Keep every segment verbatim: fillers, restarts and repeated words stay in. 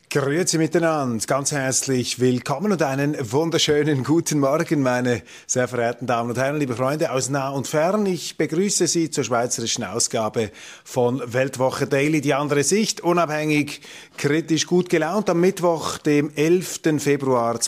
Grüezi miteinander, ganz herzlich willkommen und einen wunderschönen guten Morgen, meine sehr verehrten Damen und Herren, liebe Freunde aus nah und fern. Ich begrüße Sie zur schweizerischen Ausgabe von Weltwoche Daily, die andere Sicht, unabhängig, kritisch, gut gelaunt, am Mittwoch, dem elften Februar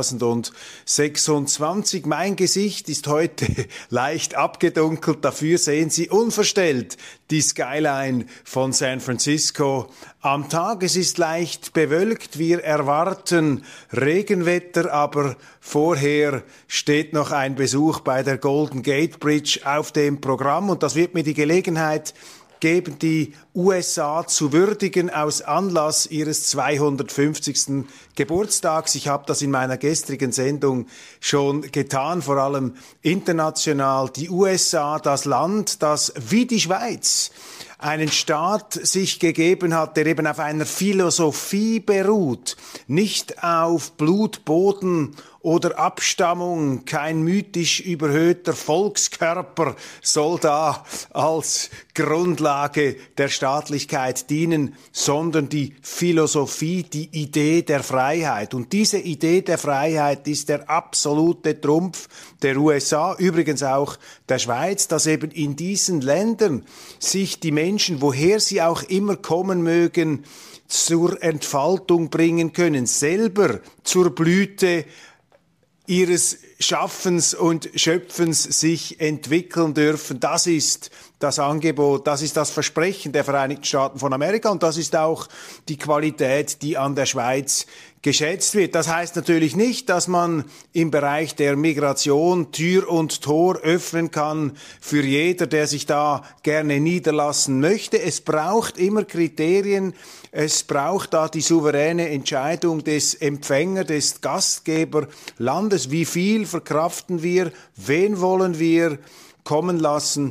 zweitausendsechsundzwanzig. Mein Gesicht ist heute leicht abgedunkelt, dafür sehen Sie unverstellt die Skyline von San Francisco am Tag. Es ist leicht bewölkt, wir erwarten Regenwetter, aber vorher steht noch ein Besuch bei der Golden Gate Bridge auf dem Programm und das wird mir die Gelegenheit geben, die U S A zu würdigen aus Anlass ihres zweihundertfünfzigsten Geburtstags. Ich habe das in meiner gestrigen Sendung schon getan, vor allem international. Die U S A, das Land, das wie die Schweiz einen Staat sich gegeben hat, der eben auf einer Philosophie beruht, nicht auf Blut, Boden oder Abstammung. Kein mythisch überhöhter Volkskörper soll da als Grundlage der Staatlichkeit dienen, sondern die Philosophie, die Idee der Freiheit. Und diese Idee der Freiheit ist der absolute Trumpf der U S A, übrigens auch der Schweiz, dass eben in diesen Ländern sich die Menschen, woher sie auch immer kommen mögen, zur Entfaltung bringen können, selber zur Blüte ihres Schaffens und Schöpfens sich entwickeln dürfen. Das ist das Angebot, das ist das Versprechen der Vereinigten Staaten von Amerika und das ist auch die Qualität, die an der Schweiz geschätzt wird. Das heißt natürlich nicht, dass man im Bereich der Migration Tür und Tor öffnen kann für jeder, der sich da gerne niederlassen möchte. Es braucht immer Kriterien, es braucht da die souveräne Entscheidung des Empfänger, des Gastgeberlandes. Wie viel verkraften wir? Wen wollen wir kommen lassen?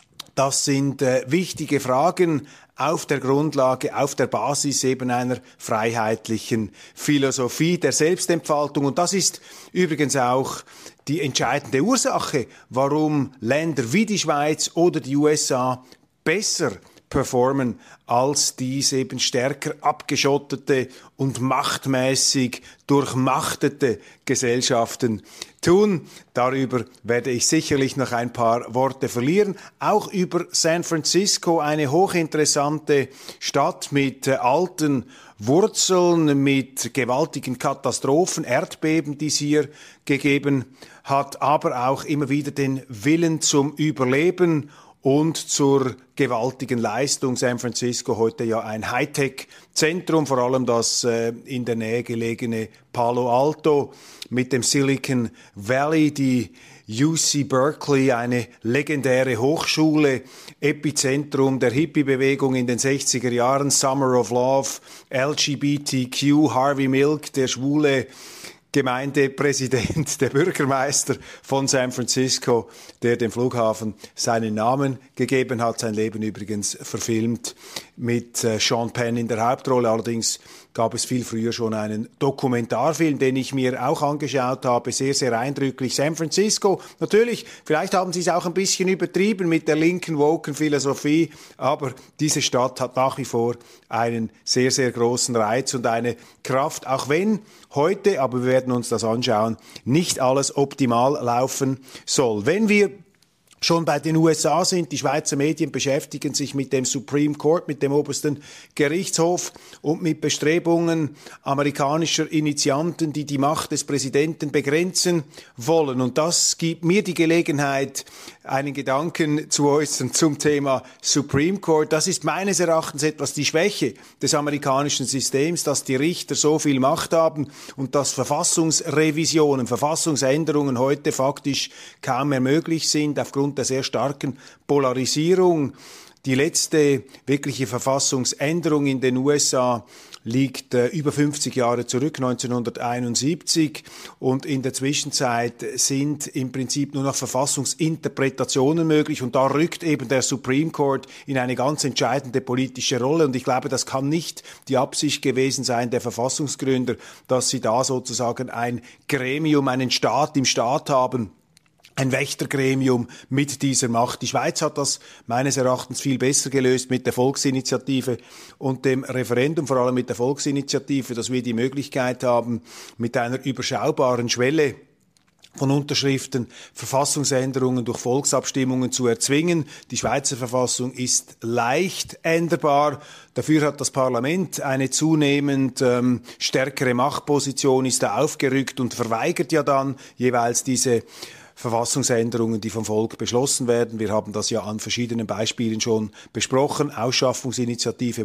Das sind äh, wichtige Fragen auf der Grundlage, auf der Basis eben einer freiheitlichen Philosophie der Selbstentfaltung. Und das ist übrigens auch die entscheidende Ursache, warum Länder wie die Schweiz oder die U S A besser performen als dies eben stärker abgeschottete und machtmäßig durchmachtete Gesellschaften tun. Darüber werde ich sicherlich noch ein paar Worte verlieren. Auch über San Francisco, eine hochinteressante Stadt mit äh, alten Wurzeln, mit gewaltigen Katastrophen, Erdbeben, die es hier gegeben hat, aber auch immer wieder den Willen zum Überleben und zur gewaltigen Leistung. San Francisco heute ja ein Hightech-Zentrum, vor allem das äh, in der Nähe gelegene Palo Alto mit dem Silicon Valley, die U C Berkeley, eine legendäre Hochschule, Epizentrum der Hippie-Bewegung in den sechziger Jahren, Summer of Love, L G B T Q, Harvey Milk, der schwule Gemeindepräsident, der Bürgermeister von San Francisco, der dem Flughafen seinen Namen gegeben hat, sein Leben übrigens verfilmt mit äh, Sean Penn in der Hauptrolle. Allerdings gab es viel früher schon einen Dokumentarfilm, den ich mir auch angeschaut habe, sehr, sehr eindrücklich. San Francisco, natürlich, vielleicht haben sie es auch ein bisschen übertrieben mit der linken, woken Philosophie, aber diese Stadt hat nach wie vor einen sehr, sehr großen Reiz und eine Kraft, auch wenn heute, aber wir werden uns das anschauen, nicht alles optimal laufen soll. Wenn wir schon bei den U S A sind, die Schweizer Medien beschäftigen sich mit dem Supreme Court, mit dem obersten Gerichtshof und mit Bestrebungen amerikanischer Initianten, die die Macht des Präsidenten begrenzen wollen. Und das gibt mir die Gelegenheit, einen Gedanken zu äußern zum Thema Supreme Court. Das ist meines Erachtens etwas die Schwäche des amerikanischen Systems, dass die Richter so viel Macht haben und dass Verfassungsrevisionen, Verfassungsänderungen heute faktisch kaum mehr möglich sind aufgrund der sehr starken Polarisierung. Die letzte wirkliche Verfassungsänderung in den U S A liegt äh, über fünfzig Jahre zurück, neunzehnhunderteinundsiebzig. Und in der Zwischenzeit sind im Prinzip nur noch Verfassungsinterpretationen möglich. Und da rückt eben der Supreme Court in eine ganz entscheidende politische Rolle. Und ich glaube, das kann nicht die Absicht gewesen sein der Verfassungsgründer, dass sie da sozusagen ein Gremium, einen Staat im Staat haben, ein Wächtergremium mit dieser Macht. Die Schweiz hat das meines Erachtens viel besser gelöst mit der Volksinitiative und dem Referendum, vor allem mit der Volksinitiative, dass wir die Möglichkeit haben, mit einer überschaubaren Schwelle von Unterschriften Verfassungsänderungen durch Volksabstimmungen zu erzwingen. Die Schweizer Verfassung ist leicht änderbar. Dafür hat das Parlament eine zunehmend ähm, stärkere Machtposition, ist da aufgerückt und verweigert ja dann jeweils diese Verfassungsänderungen, die vom Volk beschlossen werden. Wir haben das ja an verschiedenen Beispielen schon besprochen. Ausschaffungsinitiative,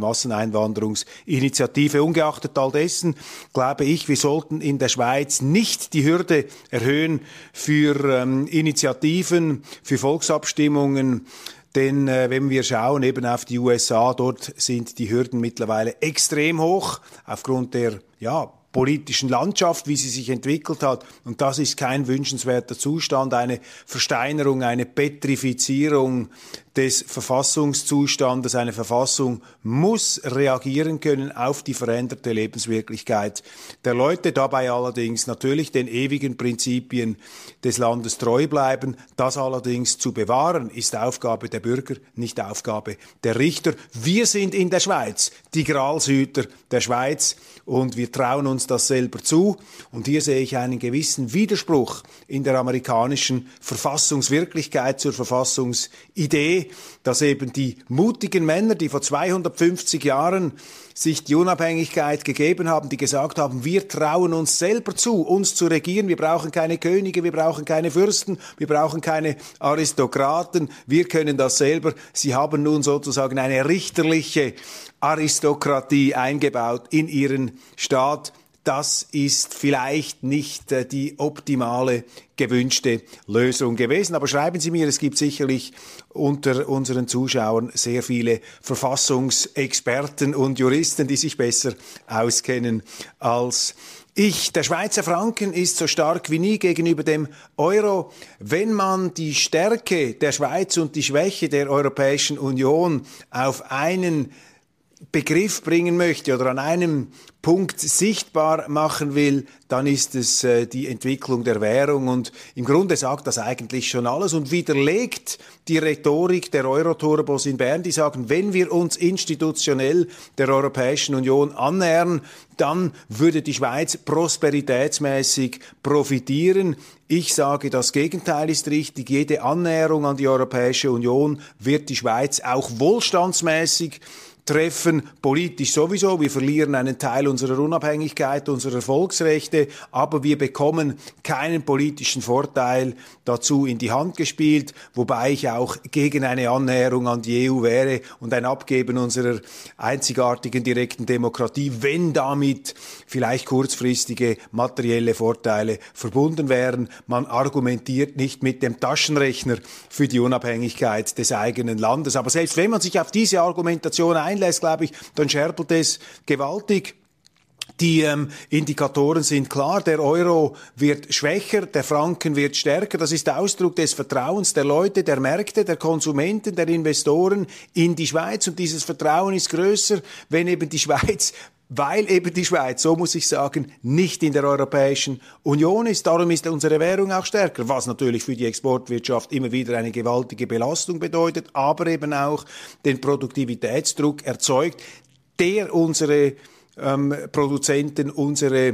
Masseneinwanderungsinitiative. Ungeachtet all dessen glaube ich, wir sollten in der Schweiz nicht die Hürde erhöhen für ähm, Initiativen, für Volksabstimmungen. Denn äh, wenn wir schauen eben auf die U S A, dort sind die Hürden mittlerweile extrem hoch aufgrund der, ja, politischen Landschaft, wie sie sich entwickelt hat. Und das ist kein wünschenswerter Zustand, eine Versteinerung, eine Petrifizierung des Verfassungszustandes. Eine Verfassung muss reagieren können auf die veränderte Lebenswirklichkeit der Leute, dabei allerdings natürlich den ewigen Prinzipien des Landes treu bleiben. Das allerdings zu bewahren, ist Aufgabe der Bürger, nicht Aufgabe der Richter. Wir sind in der Schweiz die Gralshüter der Schweiz und wir trauen uns das selber zu. Und hier sehe ich einen gewissen Widerspruch in der amerikanischen Verfassungswirklichkeit zur Verfassungsidee, dass eben die mutigen Männer, die vor zweihundertfünfzig Jahren sich die Unabhängigkeit gegeben haben, die gesagt haben, wir trauen uns selber zu, uns zu regieren. Wir brauchen keine Könige, wir brauchen keine Fürsten, wir brauchen keine Aristokraten, wir können das selber. Sie haben nun sozusagen eine richterliche Aristokratie eingebaut in ihren Staat. Das ist vielleicht nicht äh, die optimale, gewünschte Lösung gewesen. Aber schreiben Sie mir, es gibt sicherlich unter unseren Zuschauern sehr viele Verfassungsexperten und Juristen, die sich besser auskennen als ich. Der Schweizer Franken ist so stark wie nie gegenüber dem Euro. Wenn man die Stärke der Schweiz und die Schwäche der Europäischen Union auf einen Begriff bringen möchte oder an einem Punkt sichtbar machen will, dann ist es äh, die Entwicklung der Währung. Und im Grunde sagt das eigentlich schon alles und widerlegt die Rhetorik der Euro-Turbos in Bern, die sagen, wenn wir uns institutionell der Europäischen Union annähern, dann würde die Schweiz prosperitätsmäßig profitieren. Ich sage, das Gegenteil ist richtig. Jede Annäherung an die Europäische Union wird die Schweiz auch wohlstandsmäßig treffen, politisch sowieso. Wir verlieren einen Teil unserer Unabhängigkeit, unserer Volksrechte, aber wir bekommen keinen politischen Vorteil dazu in die Hand gespielt, wobei ich auch gegen eine Annäherung an die E U wäre und ein Abgeben unserer einzigartigen direkten Demokratie, wenn damit vielleicht kurzfristige materielle Vorteile verbunden wären. Man argumentiert nicht mit dem Taschenrechner für die Unabhängigkeit des eigenen Landes. Aber selbst wenn man sich auf diese Argumentation einlässt, glaube ich, dann scherpelt es gewaltig. Die ähm, Indikatoren sind klar, der Euro wird schwächer, der Franken wird stärker. Das ist Ausdruck des Vertrauens der Leute, der Märkte, der Konsumenten, der Investoren in die Schweiz. Und dieses Vertrauen ist größer, wenn eben die Schweiz, weil eben die Schweiz, so muss ich sagen, nicht in der Europäischen Union ist. Darum ist unsere Währung auch stärker, was natürlich für die Exportwirtschaft immer wieder eine gewaltige Belastung bedeutet, aber eben auch den Produktivitätsdruck erzeugt, der unsere ähm, Produzenten, unsere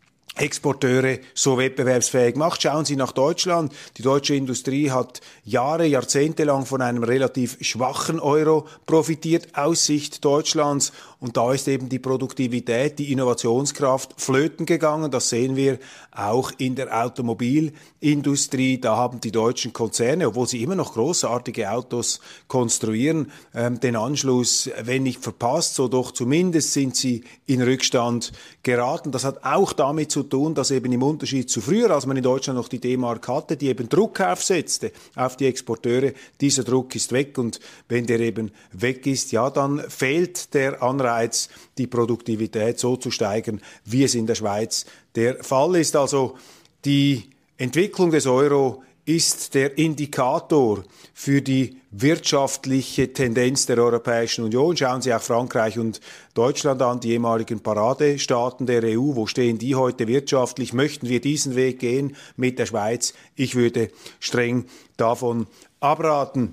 Exporteure so wettbewerbsfähig macht. Schauen Sie nach Deutschland. Die deutsche Industrie hat Jahre, Jahrzehnte lang von einem relativ schwachen Euro profitiert aus Sicht Deutschlands. Und da ist eben die Produktivität, die Innovationskraft flöten gegangen. Das sehen wir auch in der Automobilindustrie. Da haben die deutschen Konzerne, obwohl sie immer noch großartige Autos konstruieren, ähm, den Anschluss, wenn nicht verpasst, so doch zumindest sind sie in Rückstand geraten. Das hat auch damit zu tun, dass eben im Unterschied zu früher, als man in Deutschland noch die D-Mark hatte, die eben Druck aufsetzte auf die Exporteure, dieser Druck ist weg. Und wenn der eben weg ist, ja, dann fehlt der Anreiz, die Produktivität so zu steigern, wie es in der Schweiz der Fall ist. Also die Entwicklung des Euro ist der Indikator für die wirtschaftliche Tendenz der Europäischen Union. Schauen Sie auch Frankreich und Deutschland an, die ehemaligen Paradestaaten der E U. Wo stehen die heute wirtschaftlich? Möchten wir diesen Weg gehen mit der Schweiz? Ich würde streng davon abraten.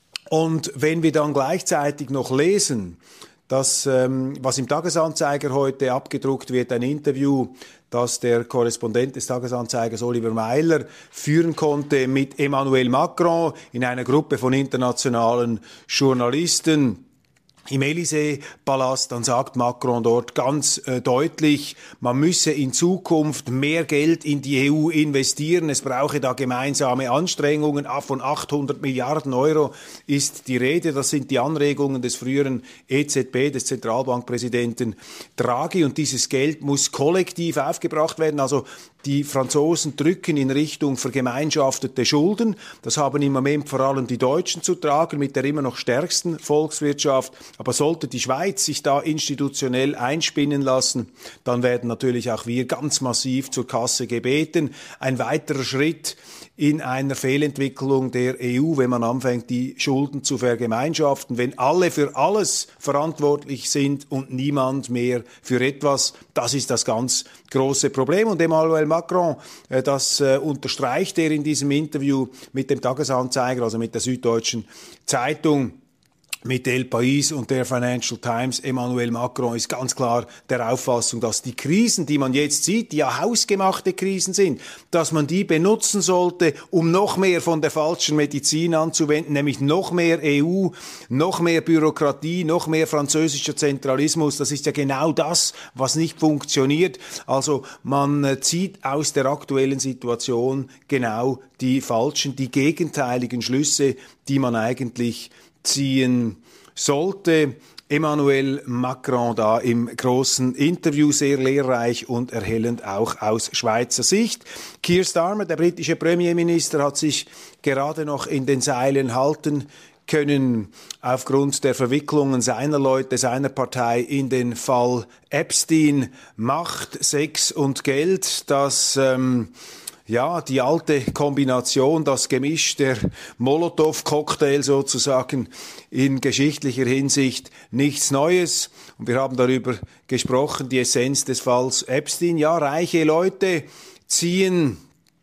Und wenn wir dann gleichzeitig noch lesen, dass, ähm, was im Tagesanzeiger heute abgedruckt wird, ein Interview, das der Korrespondent des Tagesanzeigers Oliver Meiler führen konnte mit Emmanuel Macron in einer Gruppe von internationalen Journalisten im Élysée-Palast, dann sagt Macron dort ganz äh, deutlich, man müsse in Zukunft mehr Geld in die E U investieren, es brauche da gemeinsame Anstrengungen, von achthundert Milliarden Euro ist die Rede, das sind die Anregungen des früheren E Z B, des Zentralbankpräsidenten Draghi, und dieses Geld muss kollektiv aufgebracht werden, also die Franzosen drücken in Richtung vergemeinschaftete Schulden. Das haben im Moment vor allem die Deutschen zu tragen mit der immer noch stärksten Volkswirtschaft. Aber sollte die Schweiz sich da institutionell einspinnen lassen, dann werden natürlich auch wir ganz massiv zur Kasse gebeten. Ein weiterer Schritt in einer Fehlentwicklung der E U, wenn man anfängt, die Schulden zu vergemeinschaften, wenn alle für alles verantwortlich sind und niemand mehr für etwas. Das ist das ganz große Problem. Und Emmanuel Macron, äh, das äh, unterstreicht er in diesem Interview mit dem Tagesanzeiger, also mit der Süddeutschen Zeitung, mit El País und der Financial Times. Emmanuel Macron ist ganz klar der Auffassung, dass die Krisen, die man jetzt sieht, die ja hausgemachte Krisen sind, dass man die benutzen sollte, um noch mehr von der falschen Medizin anzuwenden, nämlich noch mehr E U, noch mehr Bürokratie, noch mehr französischer Zentralismus. Das ist ja genau das, was nicht funktioniert. Also man zieht aus der aktuellen Situation genau die falschen, die gegenteiligen Schlüsse, die man eigentlich ziehen sollte. Emmanuel Macron da im großen Interview, sehr lehrreich und erhellend auch aus Schweizer Sicht. Keir Starmer, der britische Premierminister, hat sich gerade noch in den Seilen halten können aufgrund der Verwicklungen seiner Leute, seiner Partei in den Fall Epstein. Macht, Sex und Geld, das ähm, ja, die alte Kombination, das Gemisch, der Molotow-Cocktail sozusagen in geschichtlicher Hinsicht nichts Neues. Und wir haben darüber gesprochen, die Essenz des Falls Epstein. Ja, reiche Leute ziehen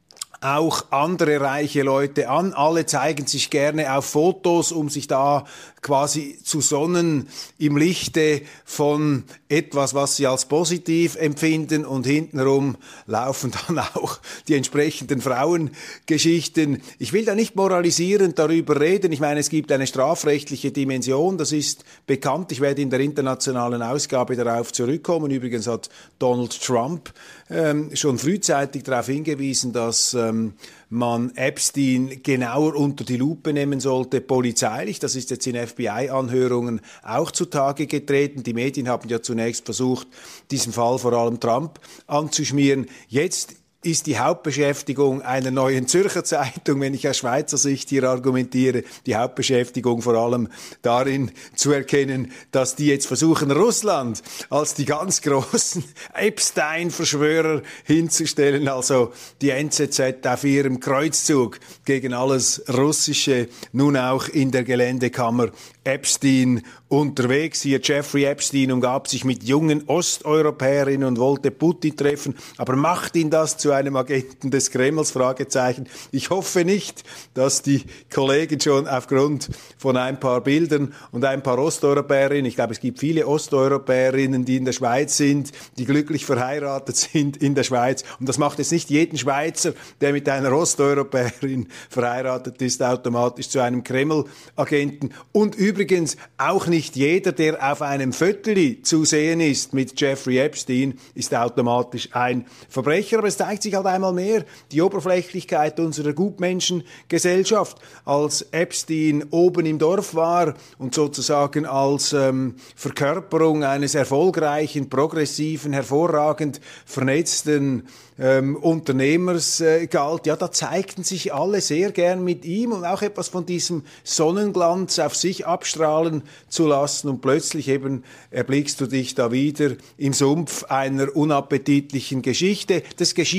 auch andere reiche Leute an. Alle zeigen sich gerne auf Fotos, um sich da quasi zu sonnen im Lichte von etwas, was sie als positiv empfinden, und hintenrum laufen dann auch die entsprechenden Frauengeschichten. Ich will da nicht moralisierend darüber reden. Ich meine, es gibt eine strafrechtliche Dimension, das ist bekannt. Ich werde in der internationalen Ausgabe darauf zurückkommen. Übrigens hat Donald Trump ähm, schon frühzeitig darauf hingewiesen, dass ähm, man Epstein genauer unter die Lupe nehmen sollte, polizeilich. Das ist jetzt in F B I-Anhörungen auch zutage getreten. Die Medien haben ja zunächst versucht, diesen Fall vor allem Trump anzuschmieren. Jetzt ist die Hauptbeschäftigung einer Neuen Zürcher Zeitung, wenn ich aus Schweizer Sicht hier argumentiere, die Hauptbeschäftigung vor allem darin zu erkennen, dass die jetzt versuchen, Russland als die ganz großen Epstein-Verschwörer hinzustellen, also die N Z Z auf ihrem Kreuzzug gegen alles Russische, nun auch in der Geländekammer Epstein unterwegs. Hier Jeffrey Epstein umgab sich mit jungen Osteuropäerinnen und wollte Putin treffen, aber macht ihn das zu einem Agenten des Kremls? Fragezeichen. Ich hoffe nicht, dass die Kollegen schon aufgrund von ein paar Bildern und ein paar Osteuropäerinnen, ich glaube, es gibt viele Osteuropäerinnen, die in der Schweiz sind, die glücklich verheiratet sind in der Schweiz. Und das macht jetzt nicht jeden Schweizer, der mit einer Osteuropäerin verheiratet ist, automatisch zu einem Kreml-Agenten. Und übrigens auch nicht jeder, der auf einem Föteli zu sehen ist mit Jeffrey Epstein, ist automatisch ein Verbrecher. Aber es zeigt sich halt einmal mehr die Oberflächlichkeit unserer Gutmenschengesellschaft. Als Epstein oben im Dorf war und sozusagen als ähm, Verkörperung eines erfolgreichen, progressiven, hervorragend vernetzten ähm, Unternehmers äh, galt, ja, da zeigten sich alle sehr gern mit ihm und auch etwas von diesem Sonnenglanz auf sich abstrahlen zu lassen, und plötzlich eben erblickst du dich da wieder im Sumpf einer unappetitlichen Geschichte. Das geschieht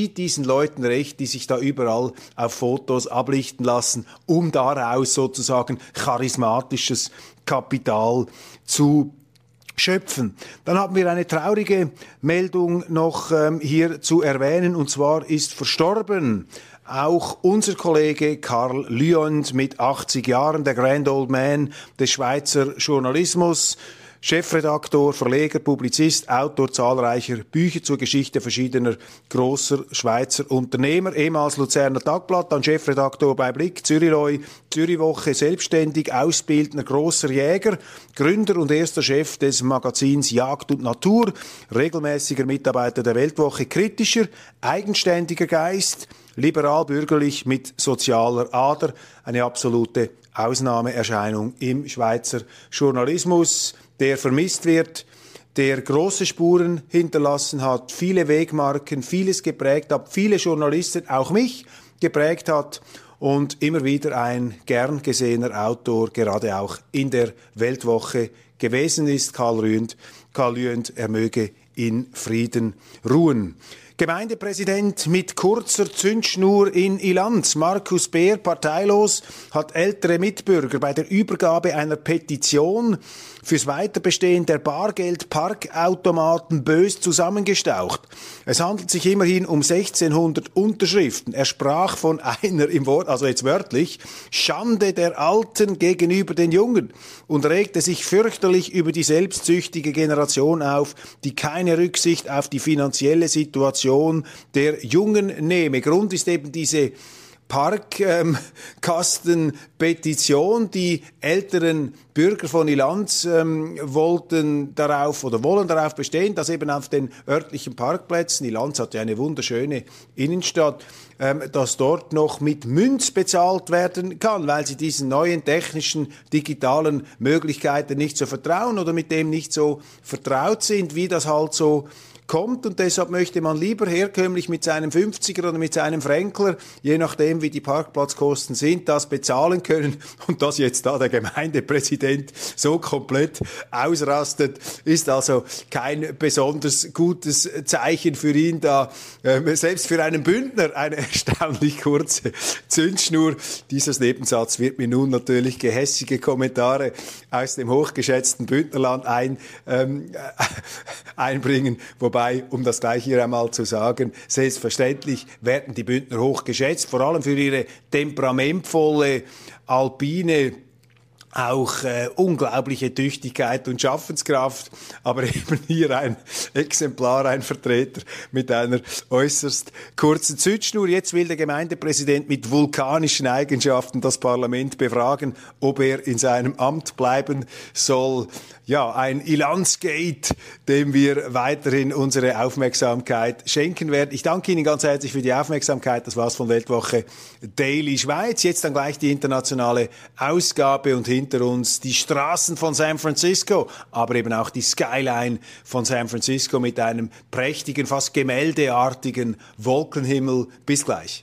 geschieht diesen Leuten recht, die sich da überall auf Fotos ablichten lassen, um daraus sozusagen charismatisches Kapital zu schöpfen. Dann haben wir eine traurige Meldung noch ähm, hier zu erwähnen, und zwar ist verstorben auch unser Kollege Karl Lüond mit achtzig Jahren, der Grand Old Man des Schweizer Journalismus, Chefredaktor, Verleger, Publizist, Autor zahlreicher Bücher zur Geschichte verschiedener großer Schweizer Unternehmer, ehemals Luzerner Tagblatt, dann Chefredaktor bei Blick, Zürichroy, Zürichwoche, selbstständig, ausbildender großer Jäger, Gründer und erster Chef des Magazins Jagd und Natur, regelmäßiger Mitarbeiter der Weltwoche, kritischer, eigenständiger Geist, liberal-bürgerlich mit sozialer Ader, eine absolute Ausnahmeerscheinung im Schweizer Journalismus, der vermisst wird, der große Spuren hinterlassen hat, viele Wegmarken, vieles geprägt hat, viele Journalisten, auch mich, geprägt hat und immer wieder ein gern gesehener Autor, gerade auch in der Weltwoche gewesen ist. Karl Lüond, Karl Lüond, er möge in Frieden ruhen. Gemeindepräsident mit kurzer Zündschnur in Ilanz. Markus Beer, parteilos, hat ältere Mitbürger bei der Übergabe einer Petition fürs Weiterbestehen der Bargeld-Parkautomaten bös zusammengestaucht. Es handelt sich immerhin um sechzehnhundert Unterschriften. Er sprach von einer, im Wort, also jetzt wörtlich, Schande der Alten gegenüber den Jungen und regte sich fürchterlich über die selbstsüchtige Generation auf, die keine Rücksicht auf die finanzielle Situation der Jungen nehme. Grund ist eben diese Parkkastenpetition. Ähm, die älteren Bürger von Ilanz ähm, wollten darauf oder wollen darauf bestehen, dass eben auf den örtlichen Parkplätzen, Ilanz hat ja eine wunderschöne Innenstadt, ähm, dass dort noch mit Münz bezahlt werden kann, weil sie diesen neuen technischen, digitalen Möglichkeiten nicht so vertrauen oder mit dem nicht so vertraut sind, wie das halt so kommt, und deshalb möchte man lieber herkömmlich mit seinem fünfziger oder mit seinem Fränkler, je nachdem wie die Parkplatzkosten sind, das bezahlen können, und dass jetzt da der Gemeindepräsident so komplett ausrastet, ist also kein besonders gutes Zeichen für ihn da, äh, selbst für einen Bündner eine erstaunlich kurze Zündschnur. Dieser Nebensatz wird mir nun natürlich gehässige Kommentare aus dem hochgeschätzten Bündnerland ein, ähm, einbringen, wobei, um das gleich hier einmal zu sagen, selbstverständlich werden die Bündner hoch geschätzt, vor allem für ihre temperamentvolle, alpine, auch äh, unglaubliche Tüchtigkeit und Schaffenskraft, aber eben hier ein Exemplar, ein Vertreter mit einer äußerst kurzen Zündschnur. Jetzt will der Gemeindepräsident mit vulkanischen Eigenschaften das Parlament befragen, ob er in seinem Amt bleiben soll. Ja, ein Ilanz-Gate, dem wir weiterhin unsere Aufmerksamkeit schenken werden. Ich danke Ihnen ganz herzlich für die Aufmerksamkeit. Das war's von Weltwoche Daily Schweiz. Jetzt dann gleich die internationale Ausgabe und hinter uns die Straßen von San Francisco, aber eben auch die Skyline von San Francisco mit einem prächtigen, fast gemäldeartigen Wolkenhimmel. Bis gleich.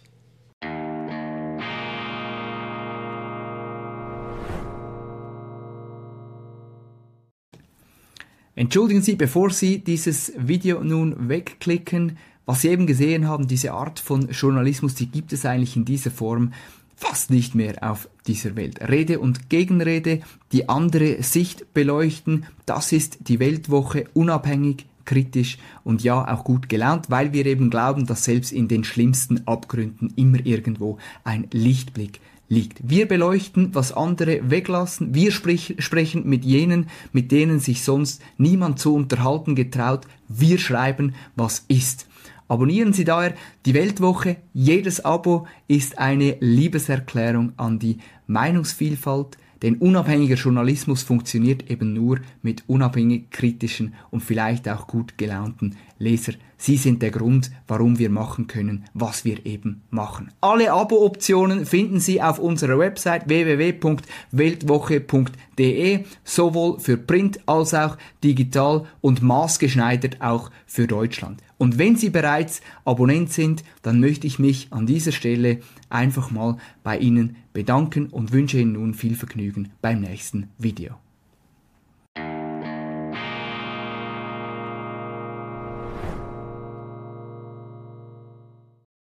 Entschuldigen Sie, bevor Sie dieses Video nun wegklicken, was Sie eben gesehen haben, diese Art von Journalismus, die gibt es eigentlich in dieser Form fast nicht mehr auf dieser Welt. Rede und Gegenrede, die andere Sicht beleuchten, das ist die Weltwoche, unabhängig, kritisch und ja auch gut gelaunt, weil wir eben glauben, dass selbst in den schlimmsten Abgründen immer irgendwo ein Lichtblick liegt. Wir beleuchten, was andere weglassen. Wir sprich, sprechen mit jenen, mit denen sich sonst niemand zu unterhalten getraut. Wir schreiben, was ist. Abonnieren Sie daher die Weltwoche. Jedes Abo ist eine Liebeserklärung an die Meinungsvielfalt. Denn unabhängiger Journalismus funktioniert eben nur mit unabhängig kritischen und vielleicht auch gut gelaunten Lesern. Sie sind der Grund, warum wir machen können, was wir eben machen. Alle Abo-Optionen finden Sie auf unserer Website w w w punkt weltwoche punkt d e, sowohl für Print als auch digital und maßgeschneidert auch für Deutschland. Und wenn Sie bereits Abonnent sind, dann möchte ich mich an dieser Stelle einfach mal bei Ihnen bedanken und wünsche Ihnen nun viel Vergnügen beim nächsten Video.